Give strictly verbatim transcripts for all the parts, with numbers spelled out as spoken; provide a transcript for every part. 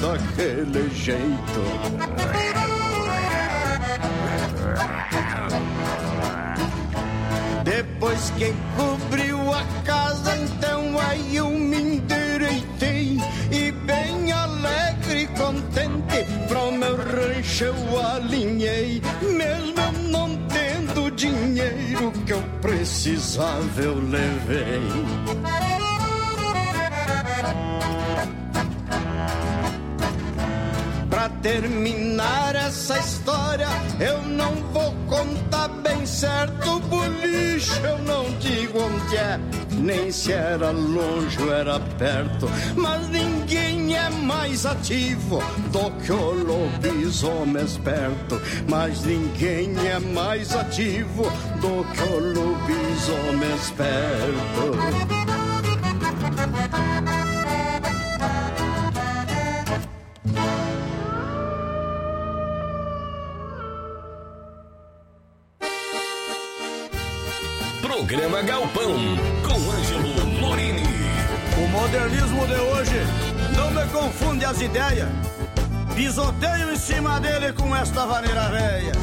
daquele jeito. Depois que cobriu a casa, então aí eu me endireitei e bem alegre e contente pro meu rancho eu alinhei. Mesmo eu não tendo o dinheiro que eu precisava eu levei. Pra terminar essa história, eu não vou contar bem certo. Boliche eu não digo onde é, nem se era longe ou era perto. Mas ninguém é mais ativo do que o lobisomem esperto. Mas ninguém é mais ativo do que o lobisomem esperto. Programa Galpão, com Ângelo Lorini. O modernismo de hoje não me confunde as ideias. Pisoteio em cima dele com esta vaneira velha.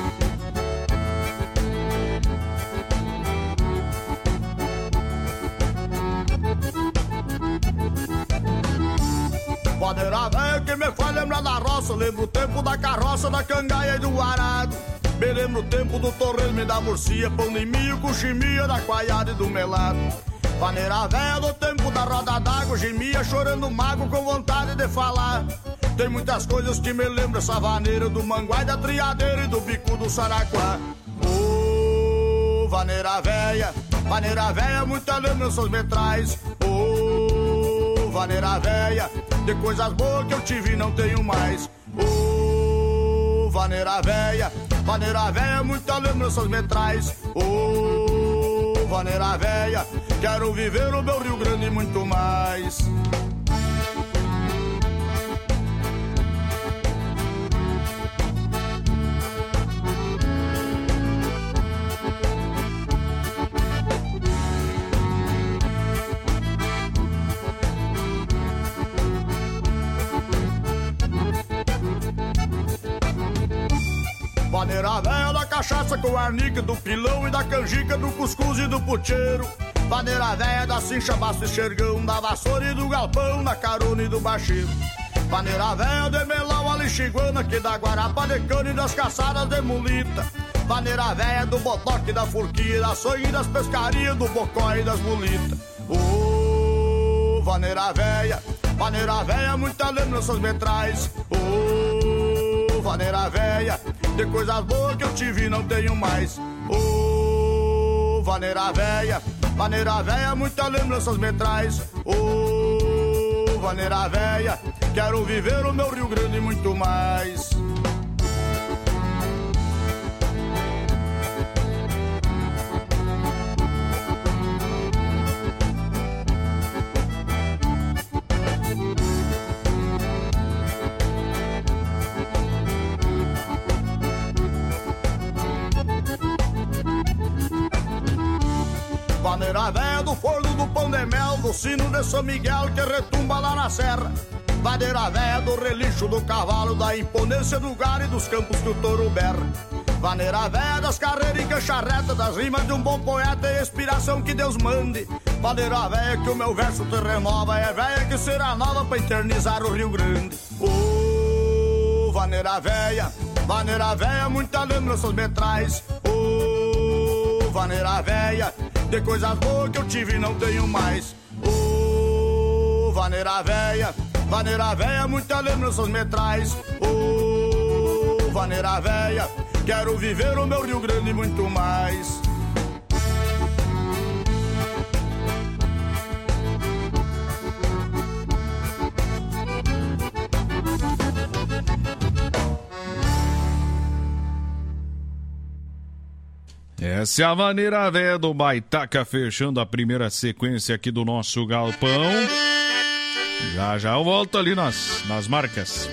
Vaneira velha que me faz lembrar da roça. Lembro o tempo da carroça, da cangaia e do arado. Me lembro o tempo do torresmo e da murcia, pão de milho com chimia, da coalhada e do melado. Vaneira velha do tempo da roda d'água, gemia chorando mago com vontade de falar. Tem muitas coisas que me lembram essa vaneira, do manguai, da triadeira e do bico do saraquá. Ô, oh, vaneira velha, vaneira velha, muitas lembranças me traz. Ô, oh, vaneira velha, de coisas boas que eu tive e não tenho mais. Ô, oh, vaneira velha, vaneira velha, muitas lembranças me traz. Ô, oh, vaneira velha, quero viver o meu Rio Grande e muito mais. Vaneira velha da cachaça com arnica, do pilão e da canjica, do cuscuz e do pucheiro. Vaneira velha da cincha, baço e xergão, da vassoura e do galpão, da carona e do baixeiro. Vaneira velha de melão, a lixiguana, que dá guarapa de cana e das caçadas de mulita. Vaneira velha do botoque, da furquia, da sonha e das pescarias, do bocó e das mulitas. Ô, oh, vaneira velha, vaneira velha, muitas lembranças me traz. Ô, oh, vaneira velha, de coisas boas que eu tive e não tenho mais. Ô, oh, vaneira velha, vaneira velha, muitas lembranças me traz. Ô, oh, vaneira velha, quero viver o meu Rio Grande e muito mais. Vaneira velha do forno do pão de mel, do sino de São Miguel que retumba lá na serra. Vaneira velha do relixo do cavalo, da imponência do gado e dos campos que o touro berra. Vaneira velha das carreiras em cancharreta, das rimas de um bom poeta e inspiração que Deus mande. Vaneira velha que o meu verso te renova, é velha que será nova pra eternizar o Rio Grande. Ô, oh, vaneira velha, vaneira velha, muitas lembranças me traz. Ô, oh, vaneira velha, de coisas boas que eu tive e não tenho mais. Ô, oh, vaneira velha, vaneira velha, muitas lembranças me traz. Ô, oh, vaneira velha, quero viver o meu Rio Grande e muito mais. Essa é a maneira velha do Baitaca, fechando a primeira sequência aqui do nosso galpão. Já já eu volto ali nas, nas marcas.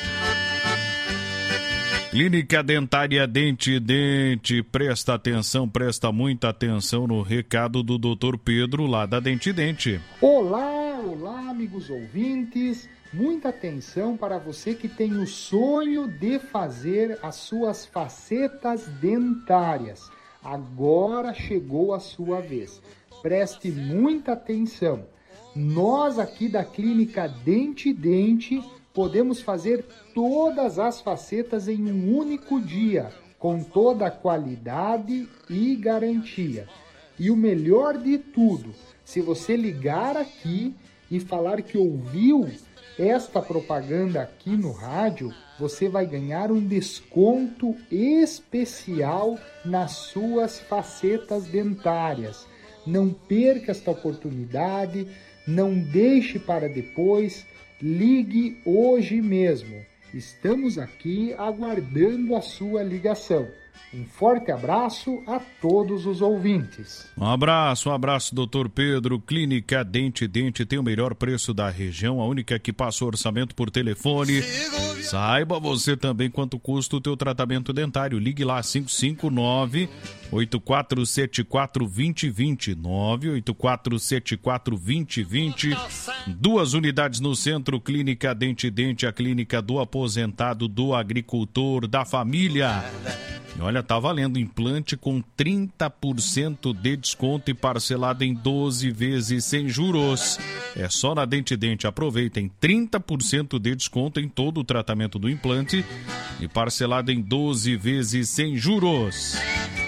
Clínica Dentária Dente Dente, presta atenção, presta muita atenção no recado do doutor Pedro lá da Dente Dente. Olá, olá amigos ouvintes Muita atenção para você que tem o sonho de fazer as suas facetas dentárias. Agora chegou a sua vez. Preste muita atenção. Nós aqui da Clínica Dente Dente podemos fazer todas as facetas em um único dia, com toda a qualidade e garantia. E o melhor de tudo, se você ligar aqui e falar que ouviu esta propaganda aqui no rádio, você vai ganhar um desconto especial nas suas facetas dentárias. Não perca esta oportunidade, não deixe para depois, ligue hoje mesmo. Estamos aqui aguardando a sua ligação. Um forte abraço a todos os ouvintes. Um abraço, um abraço, doutor Pedro. Clínica Dente Dente tem o melhor preço da região, a única que passa o orçamento por telefone. Saiba você também quanto custa o teu tratamento dentário. Ligue lá, cinco cinco nove, oito quatro sete quatro, dois zero dois zero, nove oito quatro sete quatro, dois zero dois zero. Duas unidades no centro, Clínica Dente Dente, a clínica do aposentado, do agricultor, da família. E olha, tá valendo implante com trinta por cento de desconto e parcelado em doze vezes sem juros. É só na Dente Dente. Aproveitem, trinta por cento de desconto em todo o tratamento do implante e parcelado em doze vezes sem juros.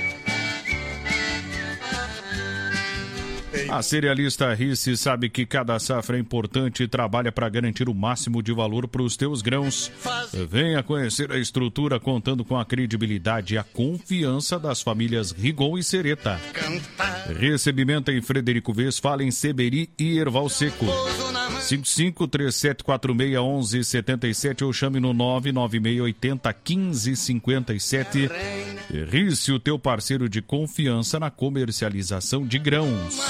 A cerealista Risse sabe que cada safra é importante e trabalha para garantir o máximo de valor para os teus grãos. Venha conhecer a estrutura contando com a credibilidade e a confiança das famílias Rigon e Sereta. Recebimento em Frederico Vez, fala em Seberi e Erval Seco. cinco cinco três sete quatro seis um um sete sete ou chame no nove nove seis oito zero um cinco cinco sete. Risse, o teu parceiro de confiança na comercialização de grãos.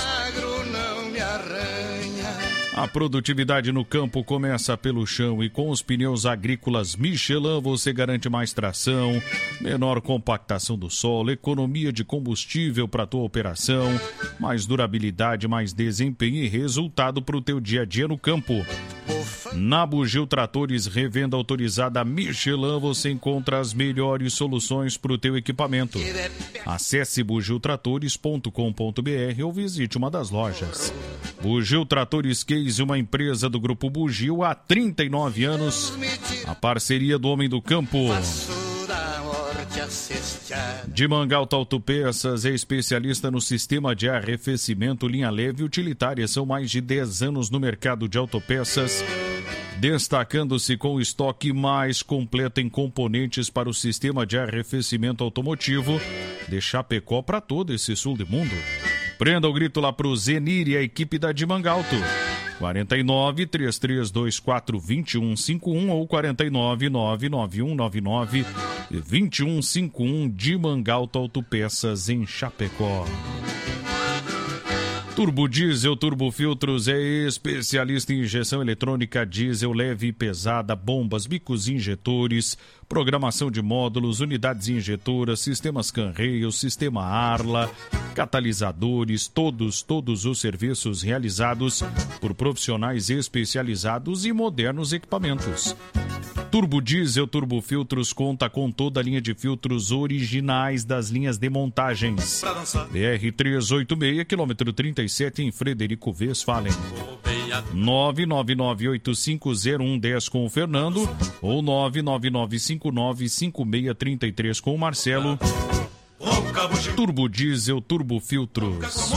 A produtividade no campo começa pelo chão e com os pneus agrícolas Michelin você garante mais tração, menor compactação do solo, economia de combustível para a tua operação, mais durabilidade, mais desempenho e resultado para o teu dia a dia no campo. Na Bugio Tratores, revenda autorizada Michelin, você encontra as melhores soluções para o teu equipamento. Acesse bugio tratores ponto com ponto b r ou visite uma das lojas. Bugio Tratores Case, uma empresa do Grupo Bugio há trinta e nove anos. A parceria do homem do campo. De Mangalto Autopeças, é especialista no sistema de arrefecimento, linha leve e utilitária. São mais de dez anos no mercado de autopeças, destacando-se com o estoque mais completo em componentes para o sistema de arrefecimento automotivo de Chapecó para todo esse sul do mundo. Prenda o grito lá pro Zenir e a equipe da de Mangalto. quarenta e nove, três três dois quatro, dois um cinco um ou quarenta e nove, nove nove um nove nove, dois um cinco um, de Mangalto Autopeças em Chapecó. Turbo Diesel Turbo Filtros é especialista em injeção eletrônica diesel leve e pesada, bombas, bicos injetores, programação de módulos, unidades injetoras, sistemas Canreio, sistema Arla, catalisadores, todos, todos os serviços realizados por profissionais especializados e modernos equipamentos. Turbo Diesel Turbo Filtros conta com toda a linha de filtros originais das linhas de montagens. B R trezentos e oitenta e seis, quilômetro trinta e sete, em Frederico Westphalen. nove nove nove oito cinco zero um um zero com o Fernando ou nove nove nove cinco nove cinco seis três três com o Marcelo. Turbo Diesel Turbo Filtros.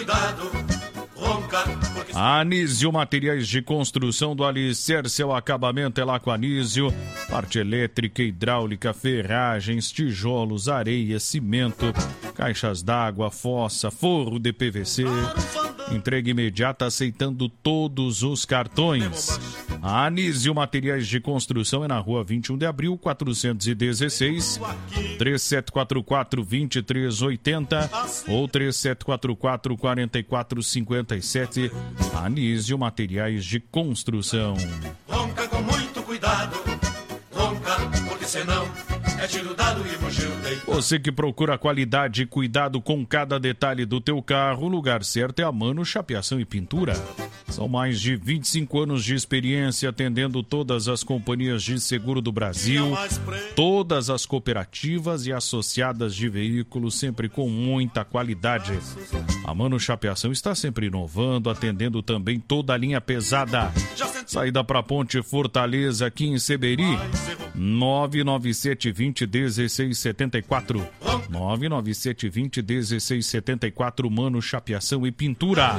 Anísio Materiais de Construção, do alicerce ao acabamento é lá com Anísio. Parte elétrica, hidráulica, ferragens, tijolos, areia, cimento, caixas d'água, fossa, forro de P V C. Entrega imediata aceitando todos os cartões. A Anísio Materiais de Construção é na rua vinte e um de abril, quatrocentos e dezesseis, três sete quatro quatro, dois três oito zero ou três sete quatro quatro, quatro quatro cinco sete. Anísio Materiais de Construção. Ronca com muito cuidado, ronca porque senão é tiro dado e bugio deitado. Você que procura qualidade e cuidado com cada detalhe do teu carro, o lugar certo é a Mano Chapeação e Pintura. São mais de vinte e cinco anos de experiência atendendo todas as companhias de seguro do Brasil, todas as cooperativas e associadas de veículos, sempre com muita qualidade. A Mano Chapeação está sempre inovando, atendendo também toda a linha pesada. Saída para Ponte Fortaleza, aqui em Seberi, nove nove sete dois zero um seis sete quatro. nove nove sete dois zero um seis sete quatro, Mano Chapeação e Pintura.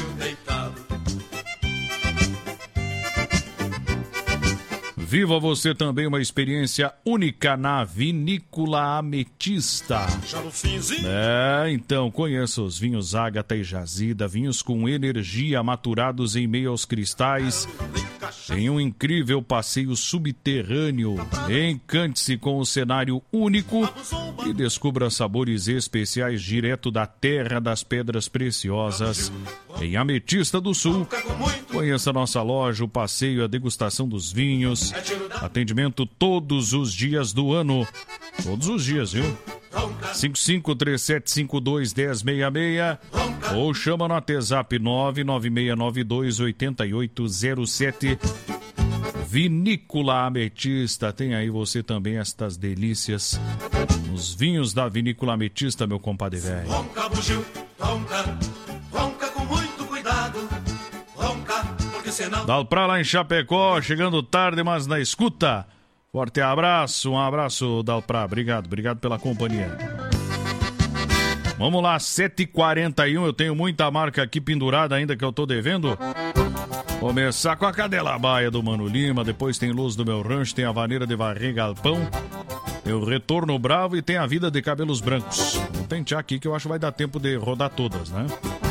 Viva você também uma experiência única na Vinícola Ametista. É, então, conheça os vinhos Ágata e Jazida, vinhos com energia maturados em meio aos cristais, em um incrível passeio subterrâneo. Encante-se com o cenário único e descubra sabores especiais direto da terra das pedras preciosas, em Ametista do Sul. Conheça nossa loja, o passeio e a degustação dos vinhos. Atendimento todos os dias do ano. Todos os dias, viu? cinco cinco três sete cinco dois um zero seis seis ou chama no WhatsApp nove nove seis nove dois oito oito zero sete. Vinícola Ametista. Tem aí você também estas delícias nos vinhos da Vinícola Ametista, meu compadre velho. Ronca, bugio, ronca, ronca com muito cuidado. Ronca, porque senão... Dá pra lá em Chapecó, chegando tarde, mas na escuta. Forte abraço, um abraço, Dalprá. Obrigado, obrigado pela companhia. Vamos lá, sete e quarenta e um, eu tenho muita marca aqui pendurada ainda que eu tô devendo. Começar com a Cadela Baia do Mano Lima, depois tem Luz do Meu Rancho, tem a Vaneira de Varrer Galpão, tem o Retorno Bravo e tem a Vida de Cabelos Brancos. Vou tentar aqui que eu acho que vai dar tempo de rodar todas, né?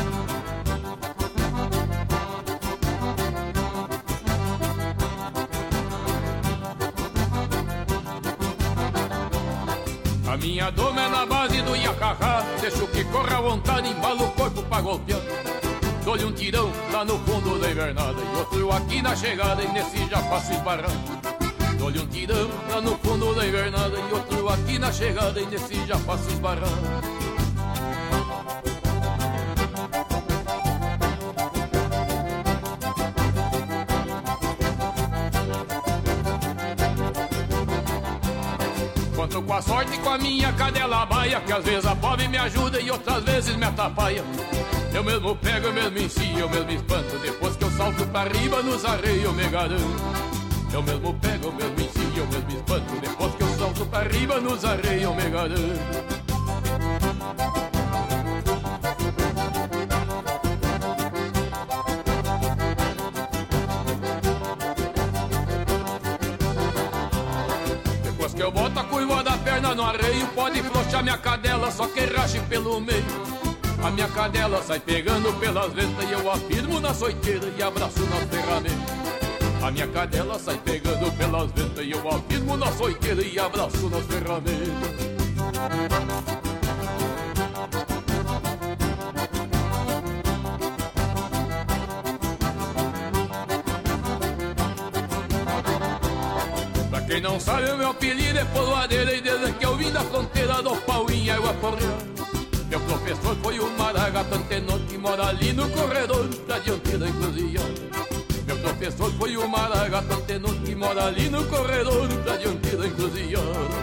A minha doma é na base do iacacá, deixo que corra à vontade, embalo o corpo pra golpear. Dou-lhe um tirão lá no fundo da invernada e outro aqui na chegada e nesse já faço esbarrar. Dou-lhe um tirão lá no fundo da invernada e outro aqui na chegada e nesse já faço esbarrar. Conto com a sorte e com a minha cadela baia, que às vezes a pobre me ajuda e outras vezes me atrapalha. Eu mesmo pego, eu mesmo ensino, eu mesmo espanto, depois que eu salto pra riba nos arreios eu me garanto. Eu mesmo pego, eu mesmo ensino, eu mesmo espanto, depois que eu salto pra riba nos arreios eu me garanto. Depois que eu boto a curva da perna no arreio, pode flochar minha cadela, só que rache pelo meio. A minha cadela sai pegando pelas ventas e eu afirmo na soiteira e abraço nas ferramentas. A minha cadela sai pegando pelas ventas e eu afirmo na soiteira e abraço nas ferramentas. Pra quem não sabe, o meu apelido é Poloadeira e desde que eu vim da fronteira do pau em água porreira. Meu professor foi o Maragato Antenor, que mora ali no corredor da diante da encruzilhada. Meu professor foi o Maragato Antenor, que mora ali no corredor da diante da encruzilhada.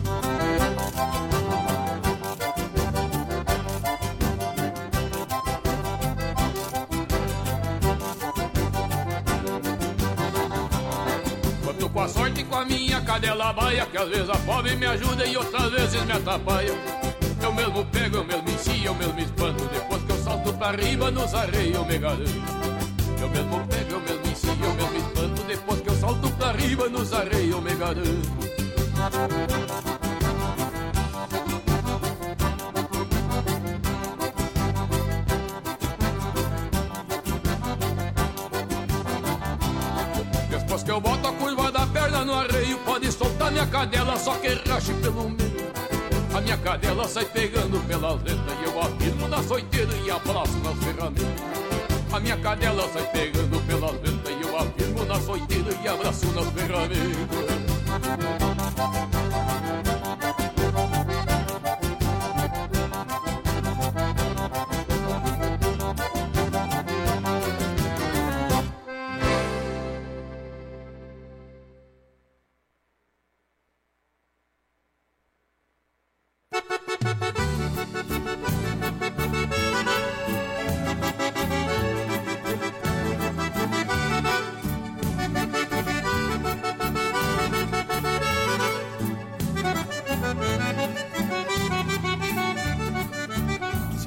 Conto com a sorte e com a minha cadela baia, que às vezes a pobre me ajuda e outras vezes me atrapalha. Eu mesmo pego, eu mesmo ensino, eu mesmo espanto, depois que eu salto pra riba nos arreios eu me garanto. Eu mesmo pego, eu mesmo ensino, eu mesmo espanto, depois que eu salto pra riba nos arreios eu me garanto. Depois que eu boto a curva da perna no arreio, pode soltar minha cadela, só que rache pelo meio. A minha cadela sai pegando pelas ventas e eu afirmo na soiteira e abraço nas ferramentas. A minha cadela sai pegando pelas ventas e eu afirmo na soiteira e abraço nas ferramentas.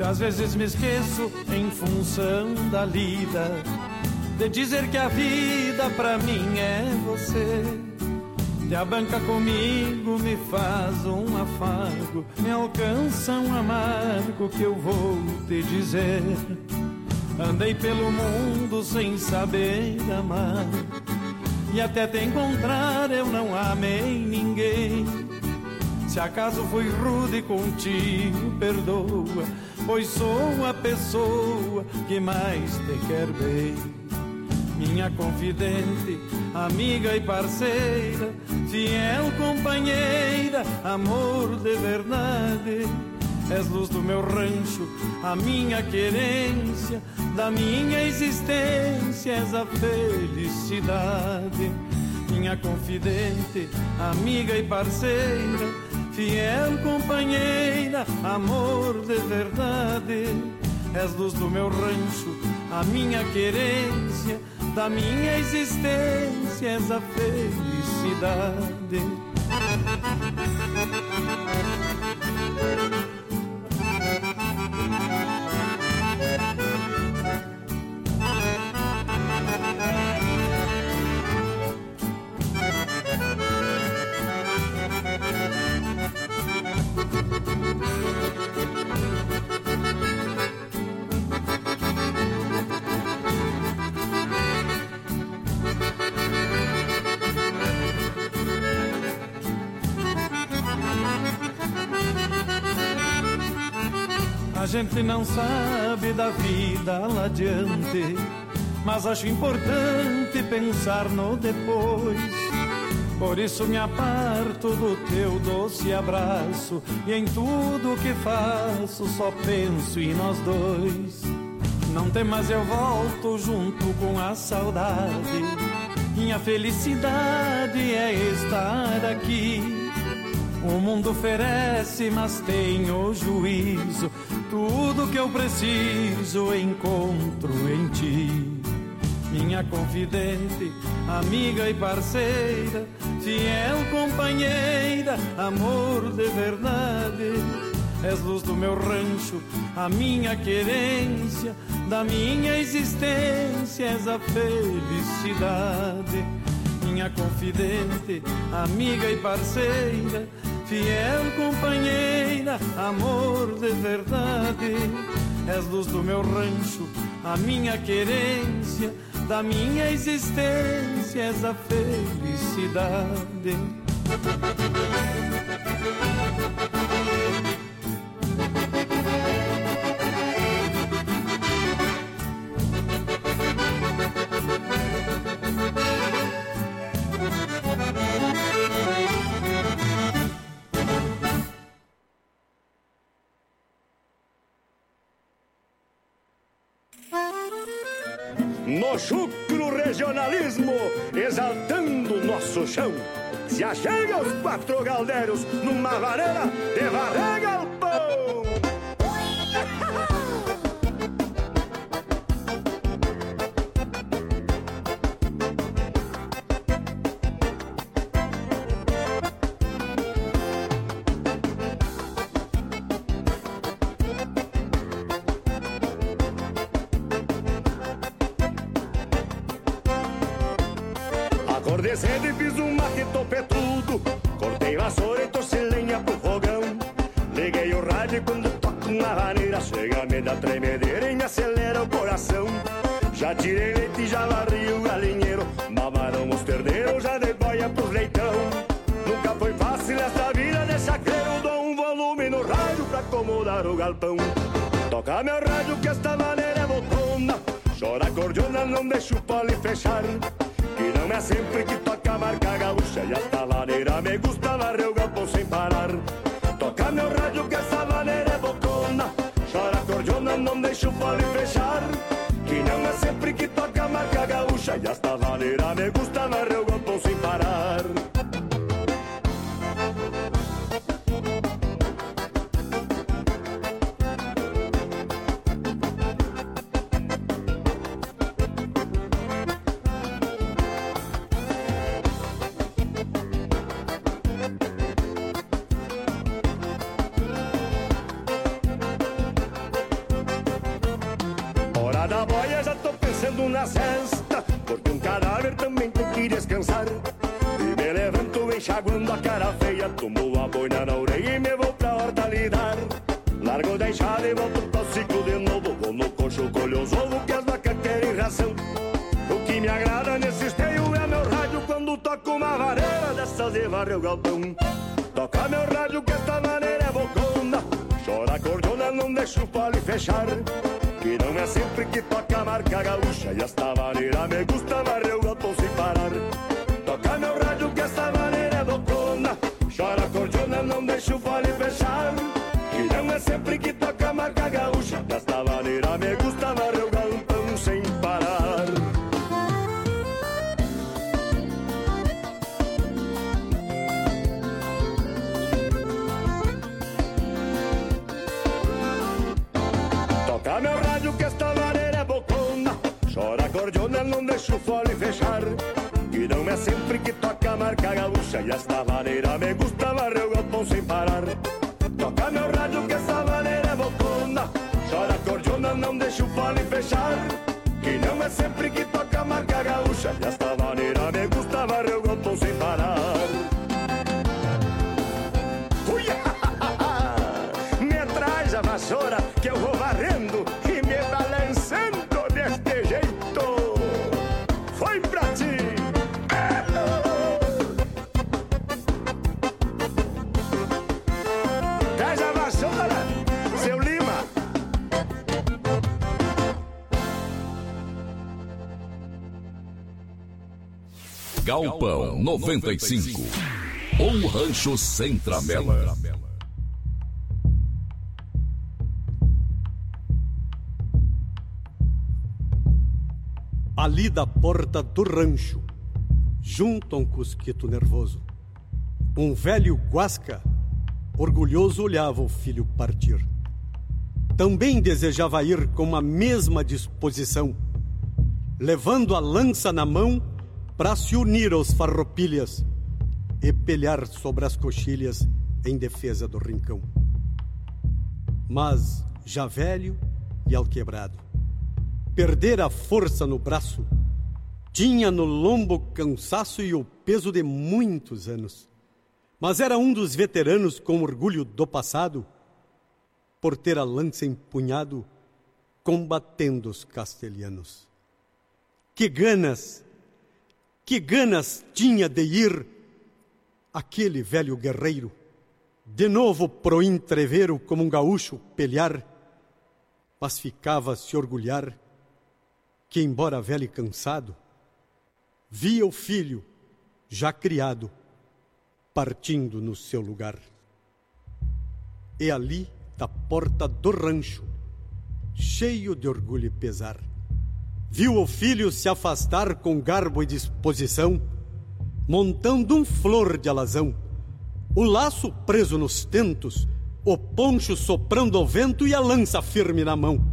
Se às vezes me esqueço em função da lida, de dizer que a vida pra mim é você. Te abanca comigo, me faz um afago, me alcança um amargo que eu vou te dizer. Andei pelo mundo sem saber amar, e até te encontrar eu não amei ninguém. Se acaso fui rude contigo, perdoa, pois sou a pessoa que mais te quer bem. Minha confidente, amiga e parceira, fiel companheira, amor de verdade. És luz do meu rancho, a minha querência, da minha existência és a felicidade. Minha confidente, amiga e parceira, fiel companheira, amor de verdade. És luz do meu rancho, a minha querência, da minha existência és a felicidade. A gente não sabe da vida lá adiante, mas acho importante pensar no depois. Por isso me aparto do teu doce abraço, e em tudo que faço só penso em nós dois. Não temas, eu volto junto com a saudade, minha felicidade é estar aqui. O mundo oferece, mas tenho juízo, tudo que eu preciso encontro em ti. Minha confidente, amiga e parceira, fiel companheira, amor de verdade. És luz do meu rancho, a minha querência, da minha existência és a felicidade. Minha confidente, amiga e parceira, fiel companheira, amor de verdade. És luz do meu rancho, a minha querência, da minha existência és a felicidade. No chucro regionalismo, exaltando nosso chão, se achega os quatro galderos numa varela de varrer galpão. Acordei cedo e fiz um mate topetudo, cortei vassoura e torci lenha pro fogão. Liguei o rádio e quando toco uma vaneira, chega a me dar tremedeira e me acelera o coração. Já tirei leite e já varri o galinheiro, mamaram os terneiros, já dei boia pros leitão. Nunca foi fácil essa vida de chacreiro, dou um volume no rádio pra acomodar o galpão. Toca meu rádio que esta maneira é botona, chora cordiona, não deixa o pole fechar. Que não é sempre que toca a marca gaúcha, e esta maneira me gusta varrer o galpão sem parar. Toca meu rádio que essa maneira é bocona, chora cordiona, não deixa o fole fechar. Que não é sempre que toca a marca gaúcha, e esta maneira me gusta varrer o galpão sem parar. na cesta, porque um cadáver também tem que descansar. E me levanto enxaguando a cara feia, tomo a boina na orelha e me vou pra horta lidar. Largo da enxada e volto pro ciclo de novo, vou no coxo, colho os ovos que as vacas querem ração. O que me agrada nesse esteio é meu rádio quando toco uma vareira dessas de varrer o galpão. Toca meu rádio que esta maneira é bocona, chora a cordiona, não deixa o fole fechar. Que não é sempre que toca a marca gaúcha, e esta maneira me gusta varrer o galpão sem parar. Toca meu rádio que esta maneira é bocona, chora a cordiona, não deixa o fole fechar. Que não é sempre que toca a marca gaúcha, desta maneira me gusta varrer o galpão sem parar. Toca meu rádio que esta maneira é bocona, chora a cordiona, não deixa o fole fechar. Que não é sempre que toca a marca gaúcha, e esta maneira me gusta varrer o galpão sem parar. Toca meu rádio que essa maneira é bocona, chora a cordiona, não deixa o fole fechar. Que não é sempre que toca a marca gaúcha, e esta maneira me gusta varrer o galpão sem parar. Ui, me traz a vassoura que eu vou varrendo e me balançando deste jeito. Foi pra ti. Traz a vassoura, seu Lima. Galpão noventa e cinco. Um rancho sem tramela. Ali da porta do rancho, junto a um cusquito nervoso, um velho guasca, orgulhoso, olhava o filho partir. Também desejava ir com a mesma disposição, levando a lança na mão para se unir aos farroupilhas e pelear sobre as coxilhas em defesa do rincão. Mas, já velho e alquebrado, perdera a força no braço, tinha no lombo cansaço e o peso de muitos anos. Mas era um dos veteranos com orgulho do passado, por ter a lança empunhado, combatendo os castelhanos. Que ganas, que ganas tinha de ir aquele velho guerreiro, de novo pro entreveiro como um gaúcho pelear, mas ficava a se orgulhar que, embora velho e cansado, via o filho, já criado, partindo no seu lugar. E ali, da porta do rancho, cheio de orgulho e pesar, viu o filho se afastar com garbo e disposição, montando um flor de alazão, o laço preso nos tentos, o poncho soprando ao vento e a lança firme na mão.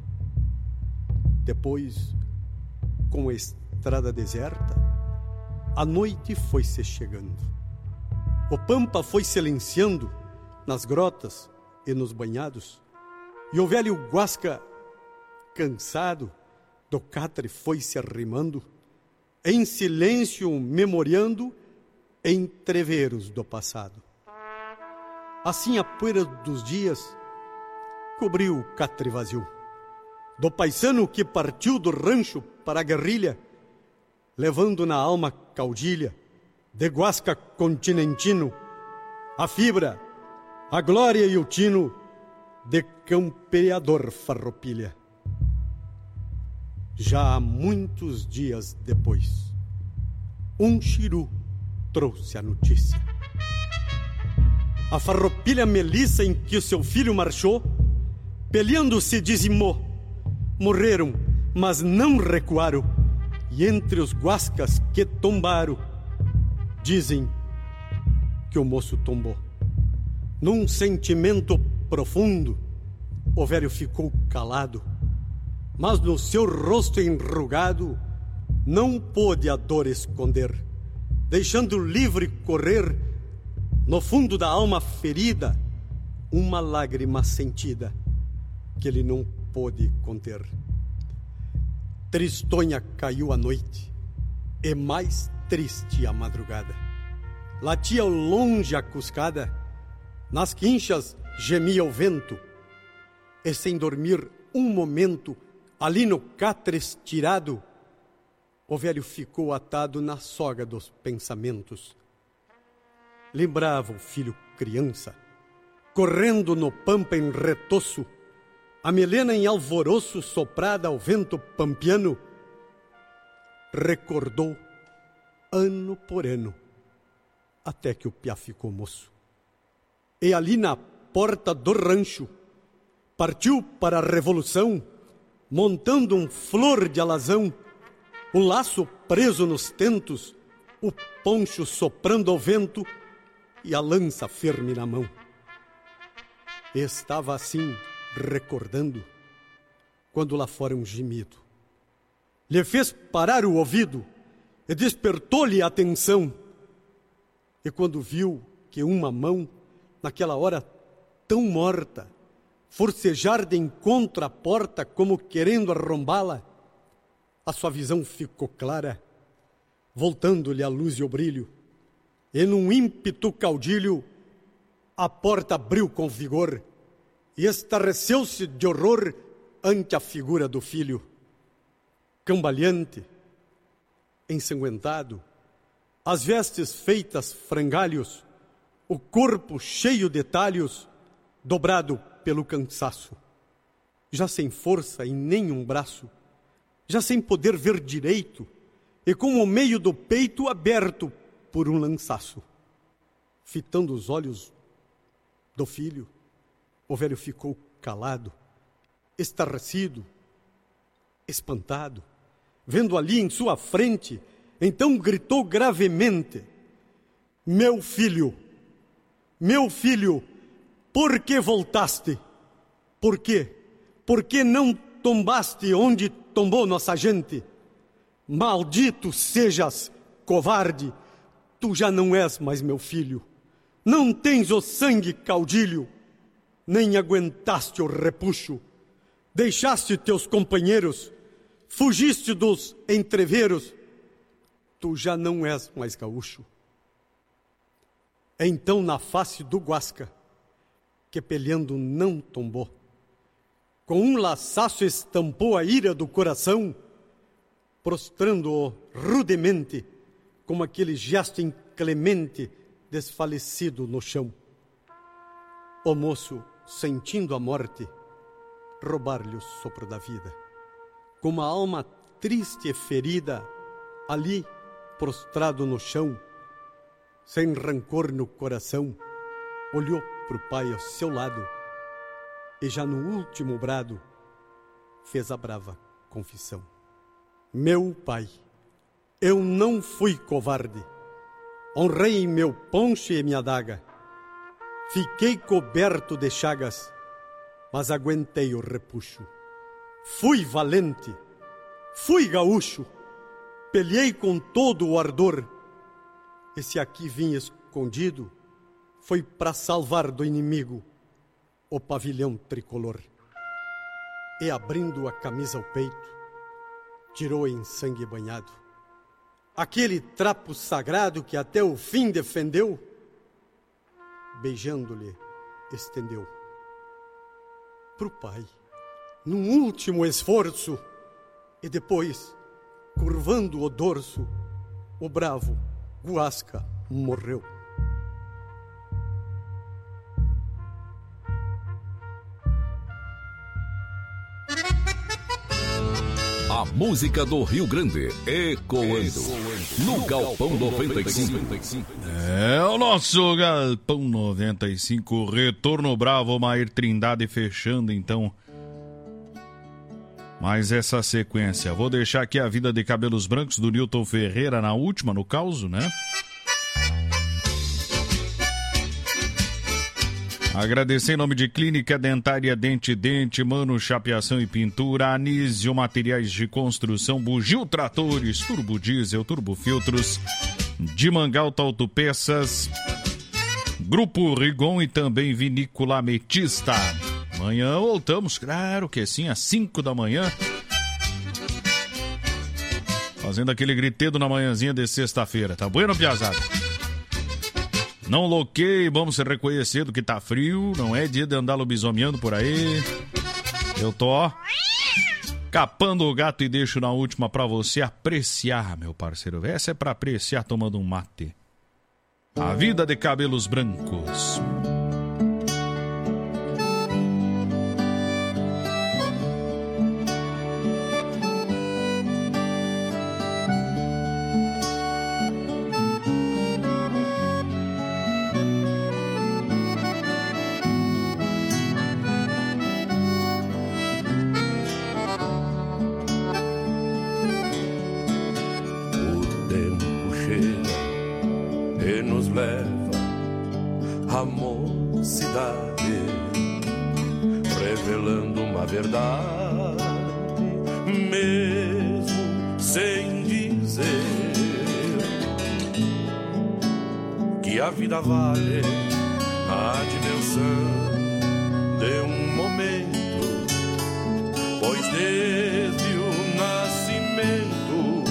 Depois, com a estrada deserta, a noite foi-se chegando. O pampa foi silenciando nas grotas e nos banhados, e o velho guasca, cansado, do catre foi se arrimando, em silêncio memoriando entreveros do passado. Assim a poeira dos dias cobriu o catre vazio do paisano que partiu do rancho para a guerrilha, levando na alma caudilha de guasca continentino a fibra, a glória e o tino de campeador farroupilha. Já há muitos dias depois, um chiru trouxe a notícia. A farroupilha Melissa em que o seu filho marchou, peleando se dizimou. Morreram, mas não recuaram, e entre os guascas que tombaram, dizem que o moço tombou. Num sentimento profundo, o velho ficou calado, mas no seu rosto enrugado não pôde a dor esconder, deixando livre correr no fundo da alma ferida uma lágrima sentida que ele não pôde conter. Tristonha caiu a noite, e mais triste a madrugada. Latia ao longe a cuscada, nas quinchas gemia o vento, e sem dormir um momento, ali no catre estirado, o velho ficou atado na soga dos pensamentos. Lembrava o filho criança, correndo no pampa em retoço, a melena em alvoroço soprada ao vento pampiano. Recordou ano por ano, até que o piá ficou moço. E ali na porta do rancho, partiu para a revolução, montando um flor de alazão, o laço preso nos tentos, o poncho soprando ao vento e a lança firme na mão. Estava assim, recordando, quando lá fora um gemido lhe fez parar o ouvido e despertou-lhe a atenção. E quando viu que uma mão, naquela hora tão morta, forcejar de encontro à porta como querendo arrombá-la, a sua visão ficou clara, voltando-lhe a luz e o brilho, e num ímpeto caudilho a porta abriu com vigor e estarreceu-se de horror ante a figura do filho. Cambaleante, ensanguentado, as vestes feitas frangalhos, o corpo cheio de talhos, dobrado pelo cansaço, já sem força em nenhum braço, já sem poder ver direito, e com o meio do peito aberto por um lançaço. Fitando os olhos do filho, o velho ficou calado, estarrecido, espantado, vendo ali em sua frente, então gritou gravemente: meu filho, meu filho, por que voltaste? Por quê? Por que não tombaste onde tombou nossa gente? Maldito sejas, covarde, tu já não és mais meu filho. Não tens o sangue caudilho, nem aguentaste o repuxo. Deixaste teus companheiros, fugiste dos entreveros, tu já não és mais gaúcho. Então na face do Guasca, que peleando não tombou, com um laçaço estampou a ira do coração, prostrando-o rudemente, como aquele gesto inclemente desfalecido no chão. O moço, sentindo a morte, roubar-lhe o sopro da vida, com uma alma triste e ferida, ali, prostrado no chão, sem rancor no coração, olhou para o pai ao seu lado e já no último brado fez a brava confissão: meu pai, eu não fui covarde, honrei meu ponche e minha adaga, fiquei coberto de chagas, mas aguentei o repuxo. Fui valente, fui gaúcho, peleei com todo o ardor, e se aqui vim escondido, foi para salvar do inimigo o pavilhão tricolor. E abrindo a camisa ao peito, tirou em sangue banhado aquele trapo sagrado que até o fim defendeu, beijando-lhe, estendeu pro pai, num último esforço, e depois, curvando o dorso, o bravo Guasca morreu. A música do Rio Grande, ecoando no Galpão noventa e cinco. É o nosso Galpão noventa e cinco, Retorno Bravo, Mair Trindade, fechando então mais essa sequência. Vou deixar aqui a Vida de Cabelos Brancos do Newton Ferreira na última, no caso, né? Agradecer em nome de Clínica Dentária Dente Dente, Mano Chapeação e Pintura, Anísio Materiais de Construção, Bugio Tratores, Turbo Diesel, Turbo Filtros, de Mangalta Autopeças, Grupo Rigon e também Vinícola Ametista. Amanhã voltamos, claro que sim, às cinco da manhã. fazendo aquele gritedo na manhãzinha de sexta-feira. Tá bueno, piazada? Não loquei, vamos se reconhecer do que tá frio. Não é dia de andar lobisomeando por aí. Eu tô, ó, capando o gato e deixo na última pra você apreciar, meu parceiro. Essa é pra apreciar tomando um mate. A vida de cabelos brancos. Vale a dimensão de um momento, pois desde o nascimento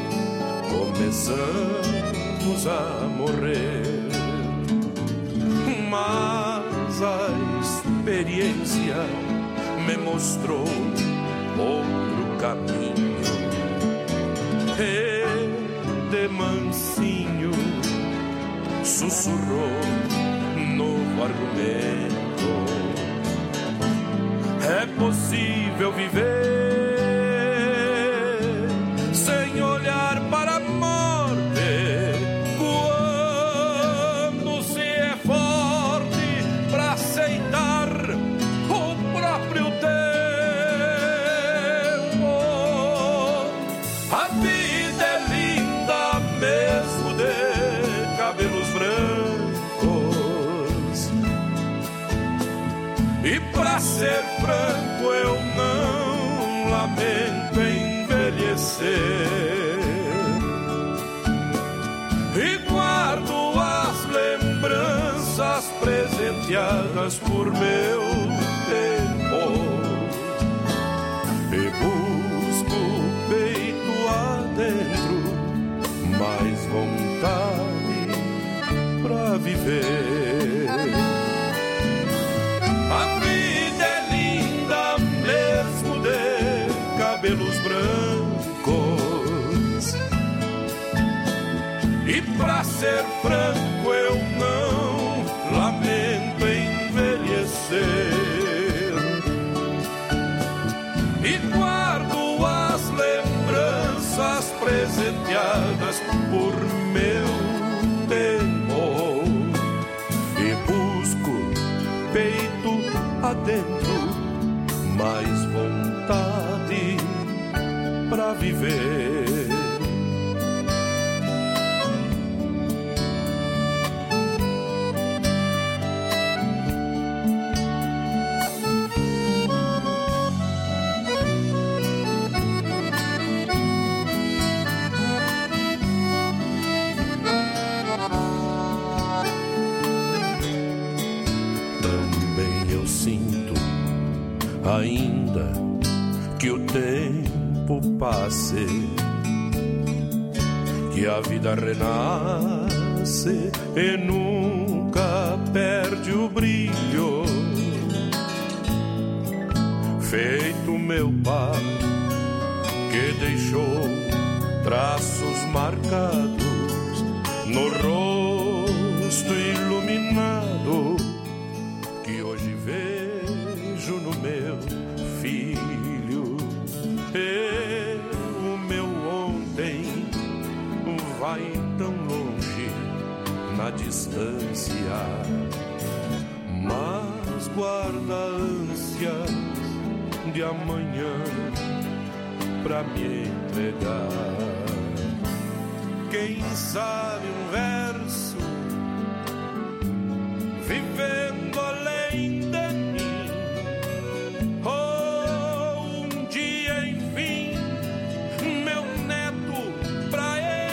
começamos a morrer. Mas a experiência me mostrou outro caminho, e de mansinho sussurrou novo argumento. É possível viver sem olhar para a morte, quando se é forte para aceitar o próprio tempo. A vida é linda mesmo de cabelos brancos, e pra ser franco eu não lamento envelhecer, e guardo as lembranças presenteadas por meu tempo, e busco o peito adentro mais vontade pra viver. A vida é linda mesmo de cabelos brancos, e pra ser franco eu não lamento envelhecer, e guardo as lembranças presenteadas por meu tempo, e busco peito adentro mais vontade pra viver. Ainda que o tempo passe, que a vida renasce e nunca perde o brilho, feito meu pai que deixou traços marcados no rosto iluminado, que hoje vejo no meu filho. E o meu ontem vai tão longe na distância, mas guarda ânsias de amanhã pra me entregar. Quem sabe um verso vivendo além de mim, ou um dia enfim meu neto pra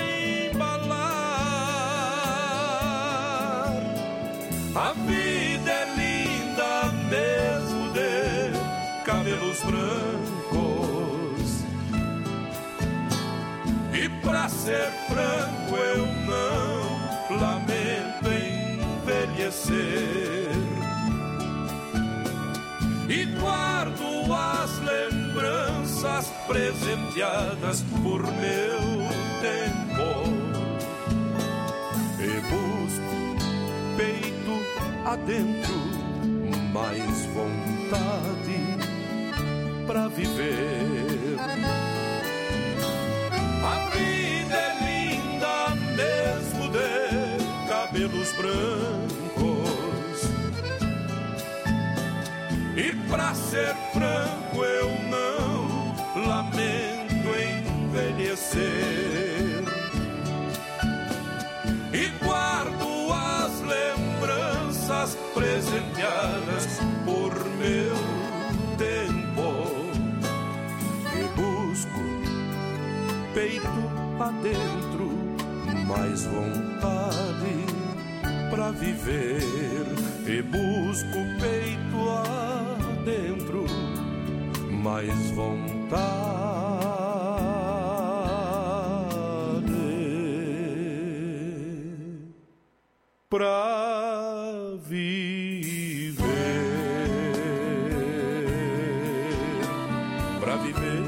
embalar. A vida é linda mesmo de cabelos brancos, e pra ser franco, eu não lamento envelhecer. E guardo as lembranças presenteadas por meu tempo. E busco peito adentro mais vontade pra viver. A vida é linda mesmo de cabelos brancos. E pra ser franco eu não lamento envelhecer. E guardo as lembranças presenteadas por meu tempo. E busco peito adentro mais vontade pra viver. E busco peito adentro mais vontade pra viver, pra viver.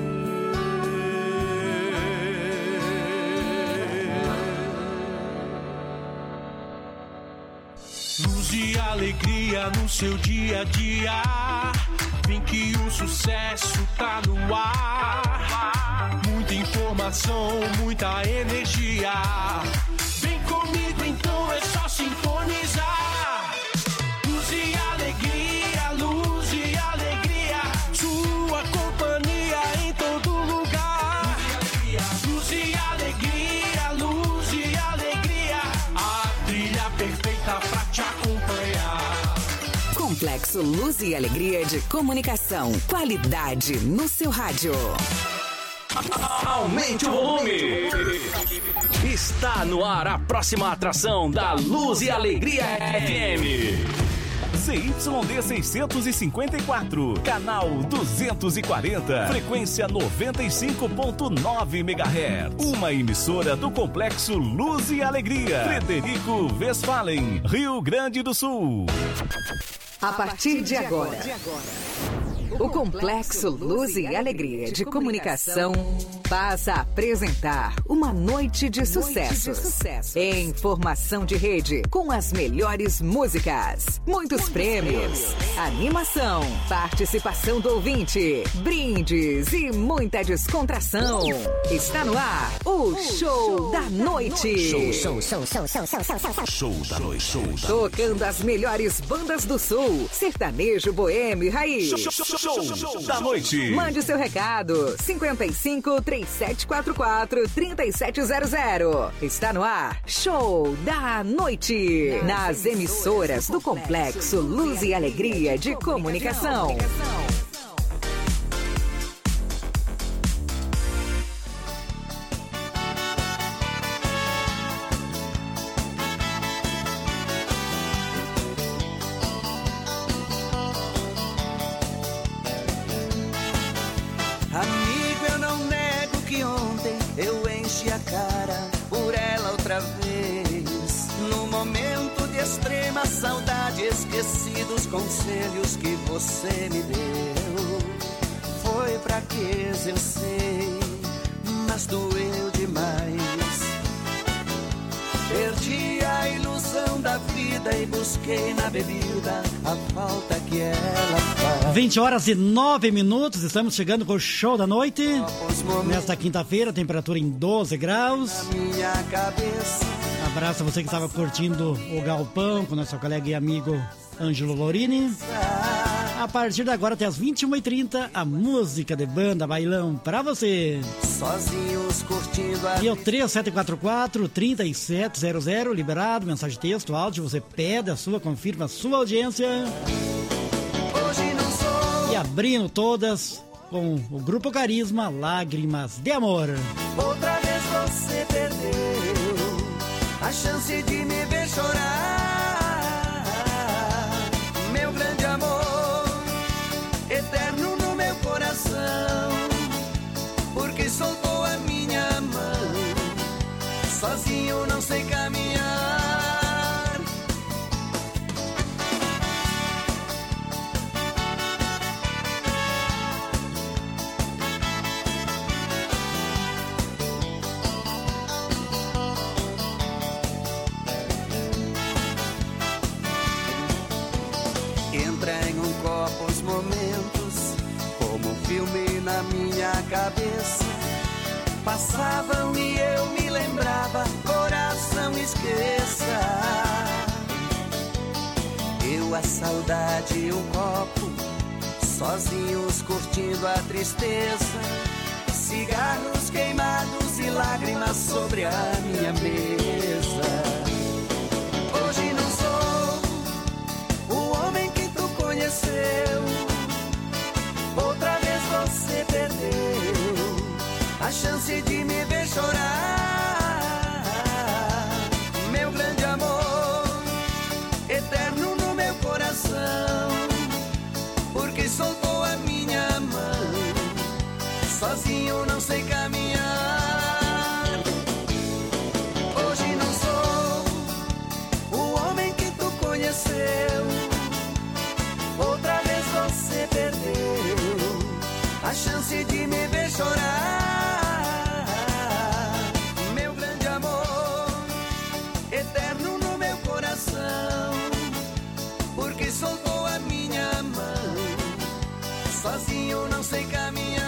Luz e alegria no seu dia a dia. Vem que o sucesso tá no ar. Muita informação, muita energia. Vem comigo então, é só sintonizar. Luz e alegria, luz e alegria. Sua companhia em todo lugar. Luz e alegria, luz e alegria. A trilha perfeita pra te acompanhar. Complexo Luz e Alegria de Comunicação. Qualidade no seu rádio. Aumente o volume. Está no ar a próxima atração da Luz e Alegria F M. C Y D seiscentos e cinquenta e quatro, canal duzentos e quarenta, frequência noventa e cinco ponto nove megahertz. Uma emissora do Complexo Luz e Alegria. Frederico Westphalen, Rio Grande do Sul. A partir de agora, o Complexo Luz e Alegria de Comunicação passa a apresentar uma noite de sucessos. Em formação de rede, com as melhores músicas, muitos prêmios, animação, participação do ouvinte, brindes e muita descontração. Está no ar o Show da Noite. Show, show, show, show, show, show, show, show. Show da noite, show da noite. Tocando as melhores bandas do Sul, sertanejo, boêmio e raiz. Show, show, show, show da noite. Mande seu recado, cinquenta e cinco, trinta e sete quarenta e quatro, trinta e sete zero zero. Está no ar, Show da Noite. Nas emissoras do Complexo Luz e Alegria de Comunicação. A cara por ela outra vez. No momento de extrema saudade, esqueci dos conselhos que você me deu. Foi fraqueza, eu sei, mas doeu demais. Perdi a ilusão da vida e busquei na bebida a falta que ela faz. vinte horas e nove minutos, estamos chegando com o Show da Noite. Nesta quinta-feira, temperatura em doze graus. Minha cabeça. Abraço a você que estava curtindo o Galpão com nosso colega e amigo Ângelo Lorini. A partir de agora até as vinte e uma e trinta, a música de banda bailão pra você. Sozinhos curtindo a... E o três sete quatro quatro, trinta e sete zero zero, liberado, mensagem de texto, áudio, você pede a sua, confirma a sua audiência. Hoje não sou... E abrindo todas com o Grupo Carisma, Lágrimas de Amor. Outra vez você perdeu a chance de me ver chorar. Meu grande amor, eterno no meu coração, porque soltou a minha mão na minha cabeça. Passavam e eu me lembrava, coração esqueça. Eu, a saudade e o copo, sozinhos curtindo a tristeza. Cigarros queimados e lágrimas sobre a minha mesa. Hoje não sou o homem que tu conheceu. Outra vez você perdeu a chance de me ver chorar. Meu grande amor, eterno no meu coração, porque soltou a minha mão. Sozinho não sei caminhar. Hoje não sou o homem que tu conheceu. Outra vez você perdeu a chance de me ver chorar. Meu grande amor, eterno no meu coração, porque soltou a minha mão. Sozinho não sei caminhar.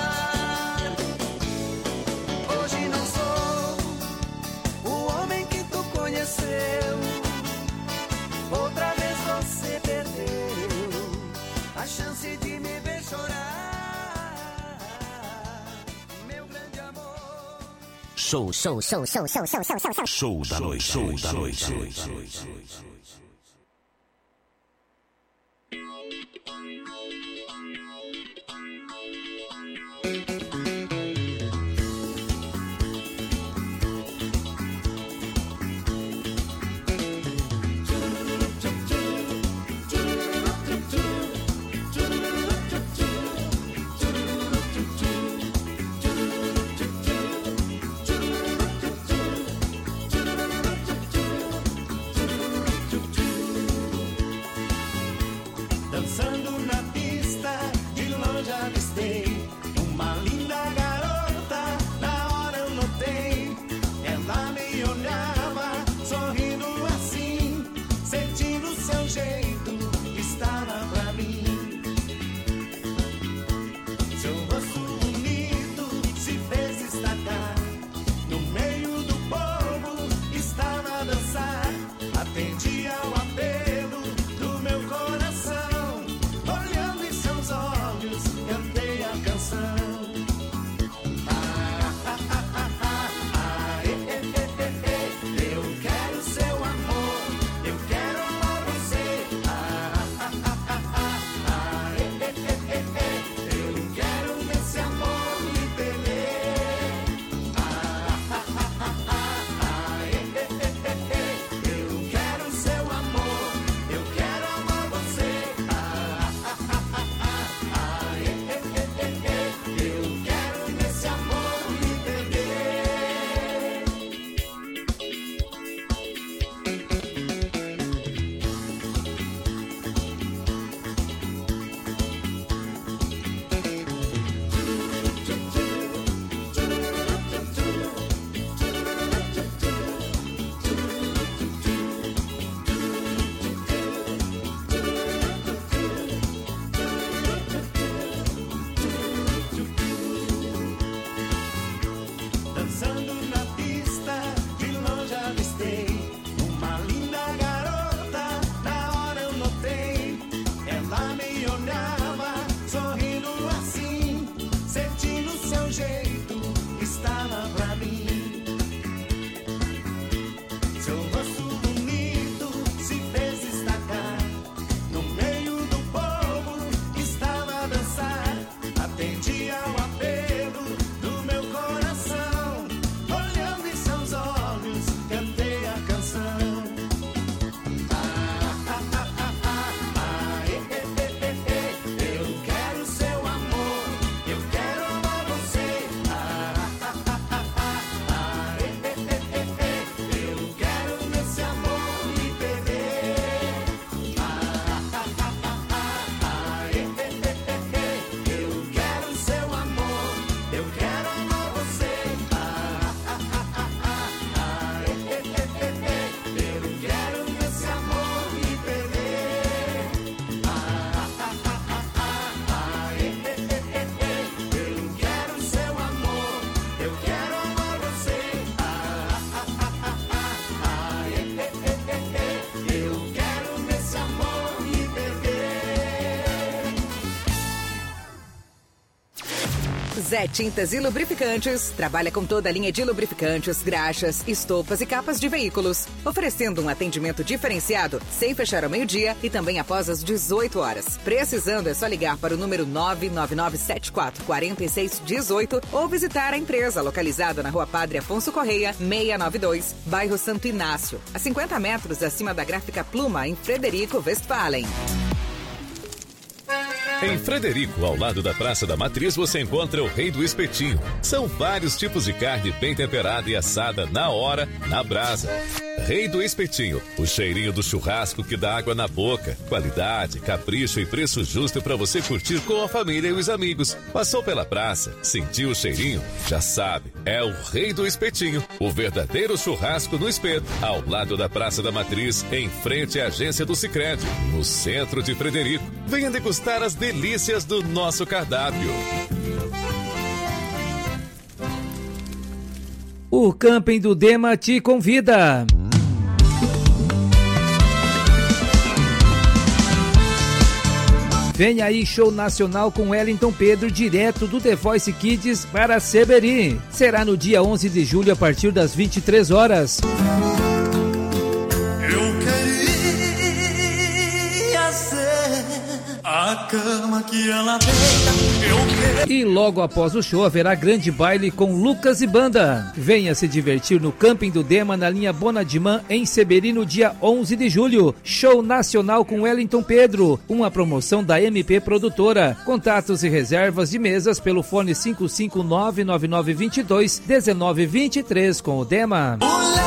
Hoje não sou o homem que tu conheceu. Outra vez você perdeu a chance de me ver chorar. Meu grande amor. Show, show, show, show, show, show, show, show, show. Show da noite, show da noite. Seu amor Zé Tintas e Lubrificantes trabalha com toda a linha de lubrificantes, graxas, estopas e capas de veículos, oferecendo um atendimento diferenciado, sem fechar ao meio-dia e também após as dezoito horas. Precisando, é só ligar para o número nove nove nove sete quatro quatro seis um oito ou visitar a empresa localizada na Rua Padre Afonso Correia, seiscentos e noventa e dois, bairro Santo Inácio, a cinquenta metros acima da Gráfica Pluma, em Frederico Westphalen. Em Frederico, ao lado da Praça da Matriz, você encontra o Rei do Espetinho. São vários tipos de carne bem temperada e assada na hora, na brasa. Rei do Espetinho, o cheirinho do churrasco que dá água na boca. Qualidade, capricho e preço justo para você curtir com a família e os amigos. Passou pela praça, sentiu o cheirinho? Já sabe, é o Rei do Espetinho. O verdadeiro churrasco no espeto, ao lado da Praça da Matriz, em frente à agência do Sicredi, no centro de Frederico. Venha degustar as delícias do nosso cardápio. O Camping do Dema te convida. Vem aí, show nacional com Wellington Pedro, direto do The Voice Kids para Seberi. Será no dia onze de julho, a partir das vinte e três horas. Eu queria ser a cama que ela deita. Eu queria... E logo após o show haverá grande baile com Lucas e Banda. Venha se divertir no Camping do Dema, na linha Bonadimã, em Seberi, no dia onze de julho. Show nacional com Wellington Pedro, uma promoção da M P Produtora. Contatos e reservas de mesas pelo fone cinco cinco nove nove nove dois dois um nove dois três com o Dema.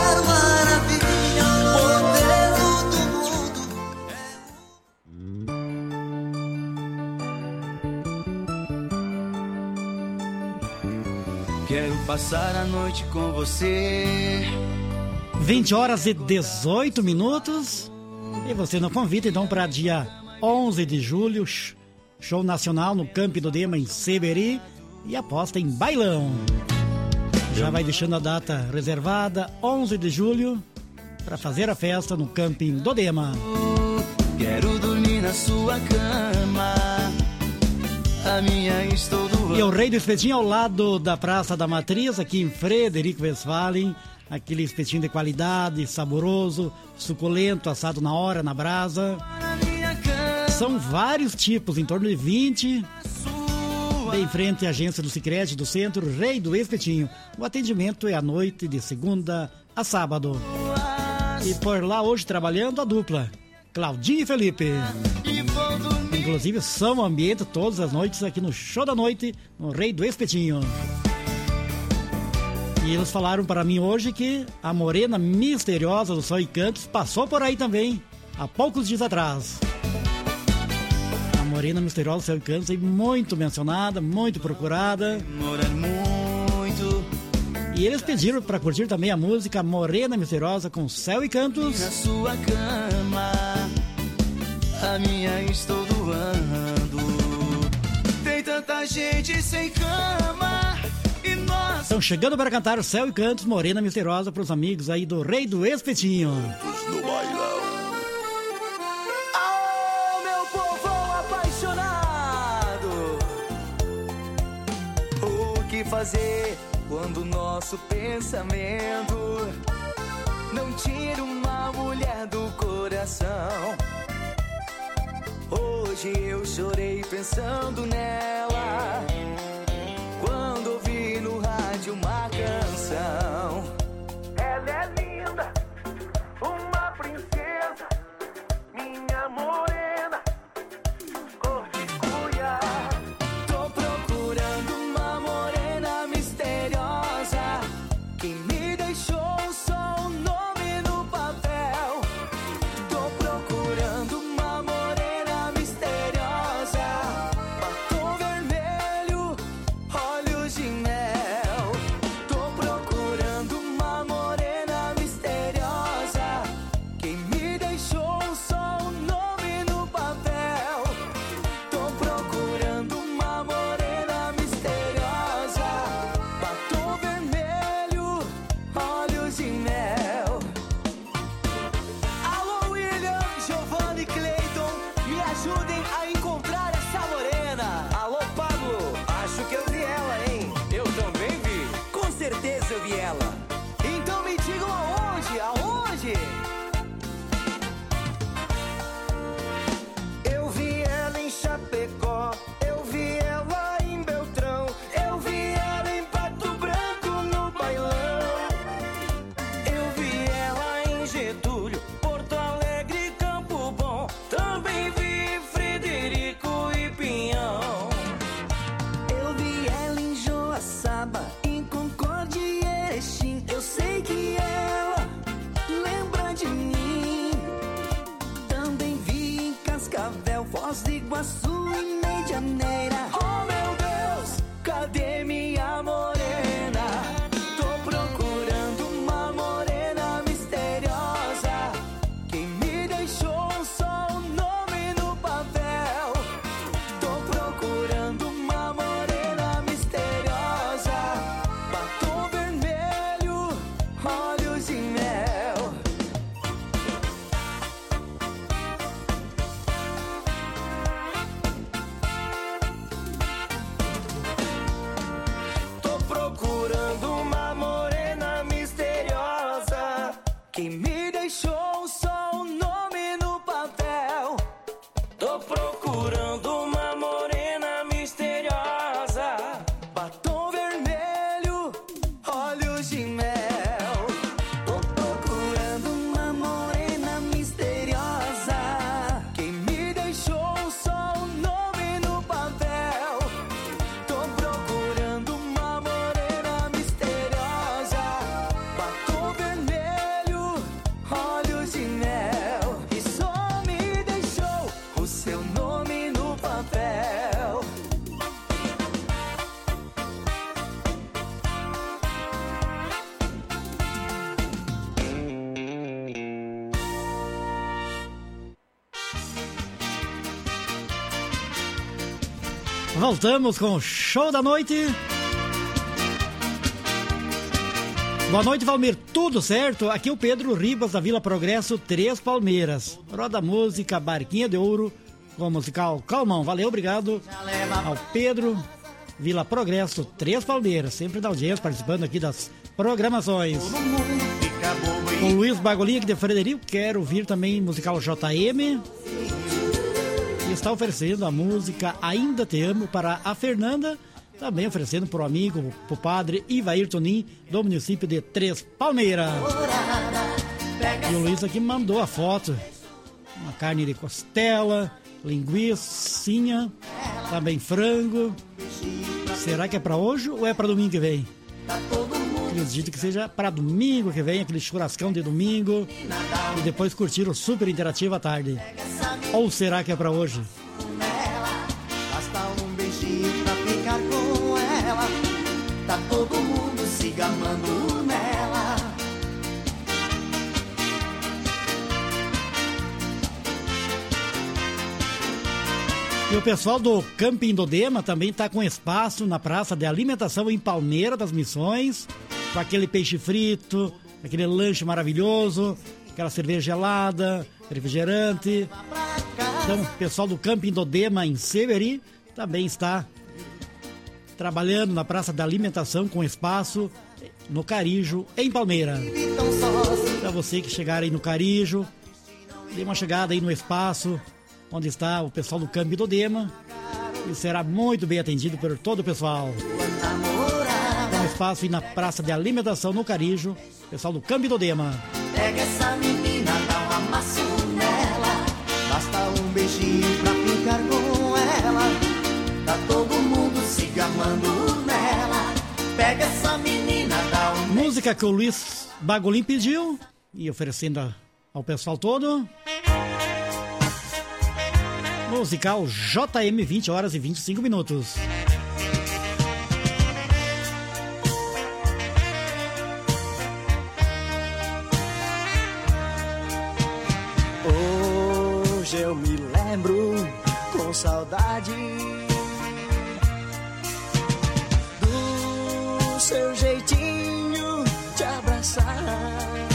Quero passar a noite com você. vinte horas e dezoito minutos. E você não convida então para dia onze de julho, show nacional no Camping do Dema em Seberi, e aposta em bailão. Já vai deixando a data reservada, onze de julho, para fazer a festa no Camping do Dema. Quero dormir na sua cama. A minha estou doando. E o Rei do Espetinho ao lado da Praça da Matriz, aqui em Frederico Westphalen. Aquele espetinho de qualidade, saboroso, suculento, assado na hora, na brasa. São vários tipos, em torno de vinte. Bem em frente à agência do Sicredi do centro, Rei do Espetinho. O atendimento é à noite, de segunda a sábado. E por lá hoje trabalhando a dupla, Claudinho e Felipe. Inclusive são ambiente todas as noites aqui no Show da Noite, no Rei do Espetinho. E eles falaram para mim hoje que a morena misteriosa do Sol e Cantos passou por aí também, há poucos dias atrás. A morena misteriosa do Sol e Cantos é muito mencionada, muito procurada. Muito. E eles pediram para curtir também a música Morena Misteriosa com Céu e Cantos. Na sua cama, a minha estou doando. Tem tanta gente sem cama e nós... Estão chegando para cantar Céu e Cantos, Morena Misteriosa, para os amigos aí do Rei do Espetinho. No bailão. Oh, meu povão apaixonado, o que fazer quando o nosso pensamento não tira uma mulher do coração? Hoje eu chorei pensando nela, quando ouvi no rádio uma canção. Ela é linda, uma princesa, minha morena, cor de cuia. Tô procurando uma morena misteriosa, que me deixou só um nome no papel. Tô procurando uma morena misteriosa, batom vermelho, olhos de mel. Tô procurando uma morena misteriosa, quem me deixou só um nome a sua medianeira. Oh meu Deus, cadê minha morena? Tô procurando uma morena misteriosa. Quem me deixou só o nome no papel. Tô procurando uma morena misteriosa. Batom vermelho, olhos de mel. Tô procurando uma morena misteriosa. Quem me deixou só o nome no papel. Tô procurando uma morena misteriosa. Batom vermelho, olhos de mel. Tô procurando uma morena misteriosa. Quem me deixou só o nome no papel. Tô procurando uma morena misteriosa. Batom vermelho, olhos de mel. E só me deixou o seu nome no papel. Voltamos com o show da noite. Boa noite, Valmir. Tudo certo? Aqui é o Pedro Ribas, da Vila Progresso, Três Palmeiras. Roda música, Barquinha de Ouro, com o musical Calmão. Valeu, obrigado ao Pedro, Vila Progresso, Três Palmeiras. Sempre da audiência, participando aqui das programações. O Luiz Bagolin, aqui de Frederico. Quero ouvir também musical J M. E está oferecendo a música Ainda Te Amo para a Fernanda, também oferecendo para o amigo, para o padre Ivair Tonin, do município de Três Palmeiras. E o Luiz aqui mandou a foto, uma carne de costela, linguiça, também frango. Será que é para hoje ou é para domingo que vem? Acredito que seja para domingo que vem, aquele churrascão de domingo, e depois curtir o super interativo à tarde. Ou será que é para hoje? Basta um beijinho pra ficar com ela. Tá todo mundo se gamando nela. E o pessoal do Camping do Dema também está com espaço na praça de alimentação em Palmeira das Missões, com aquele peixe frito, aquele lanche maravilhoso, aquela cerveja gelada, refrigerante. Então, o pessoal do Camping do Dema em Severi também está trabalhando na praça da alimentação com espaço no Carijo, em Palmeira. Para você que chegar aí no Carijo, dê uma chegada aí no espaço onde está o pessoal do Camping do Dema e será muito bem atendido por todo o pessoal. Tem um espaço aí na praça de alimentação no Carijo, pessoal do Camping do Dema. Pega essa menina, dá um amasso nela. Basta um beijinho pra ficar com ela. Tá todo mundo se gamando nela. Pega essa menina, dá um... Música que o Luiz Bagolin pediu e oferecendo a, ao pessoal todo. Musical J M, vinte horas e vinte e cinco minutos. Hoje eu me lembro com saudade do seu jeitinho de abraçar.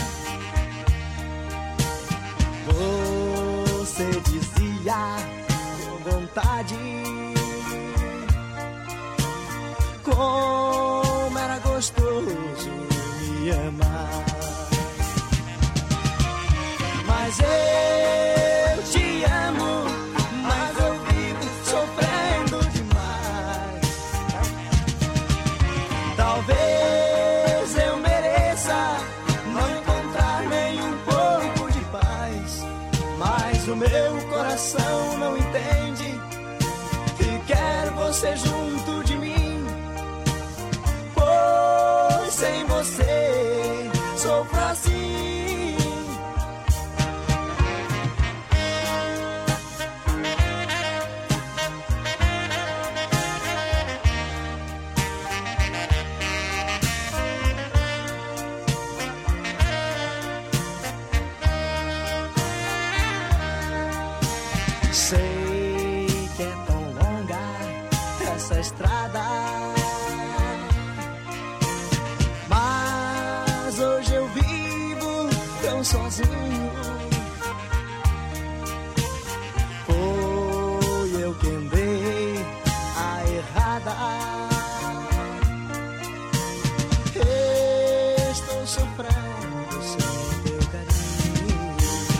Você dizia com vontade como era gostoso me amar. Mas eu te amo, mas eu vivo sofrendo demais. Talvez eu mereça não encontrar nem um pouco de paz, mas o meu coração não entende e quer você junto de mim, pois sem você sofro assim. Sei que é tão longa essa estrada, mas hoje eu vivo tão sozinho. Foi eu quem dei a errada. Estou sofrendo sem teu carinho,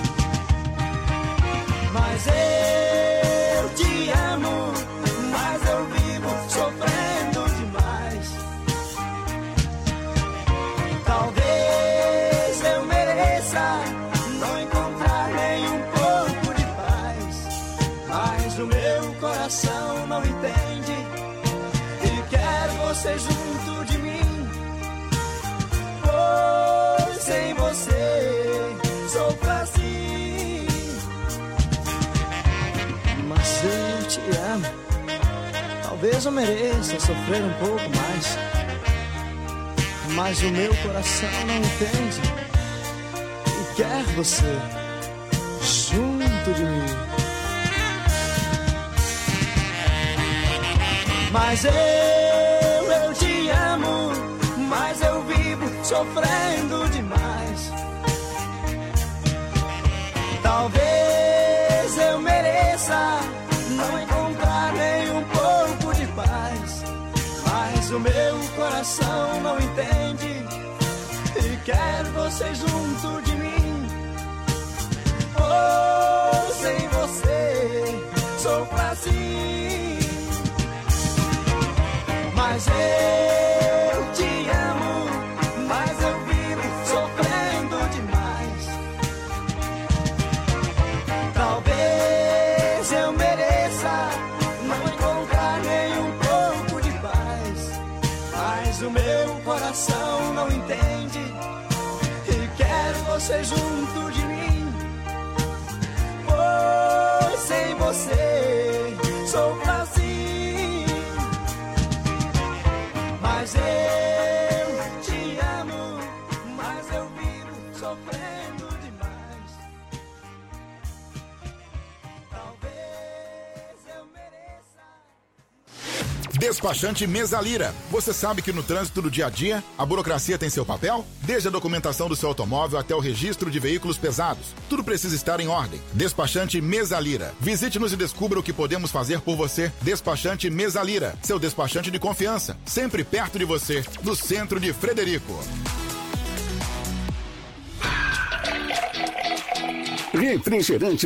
mas eu te amo, mas eu vivo sofrendo demais. Talvez eu mereça não encontrar nem um pouco de paz, mas o meu coração não entende e quer você junto de mim. Pois sem você sou assim. Mas eu te amo, talvez eu mereça sofrer um pouco mais, mas o meu coração não entende e quer você junto de mim. Mas eu, eu te amo, mas eu vivo sofrendo demais. Talvez eu mereça não encontrar nem um pouco de paz, mas o meu coração não entende e quer você junto de mim. Oh, sem você sou pra si. Mas eu te amo, mas eu vivo sofrendo demais. Talvez eu mereça não encontrar nem um pouco de paz, mas o meu coração não entende e quer você junto de mim. Pois sem você sou pra si. Mas eu te amo, mas eu vivo sofrendo demais. Talvez eu mereça. Despachante Mesalira. Você sabe que no trânsito do dia a dia, a burocracia tem seu papel? Desde a documentação do seu automóvel até o registro de veículos pesados. Tudo precisa estar em ordem. Despachante Mesalira. Visite-nos e descubra o que podemos fazer por você. Despachante Mesalira. Seu despachante de confiança. Sempre perto de você. Do centro de Frederico. Refrigerante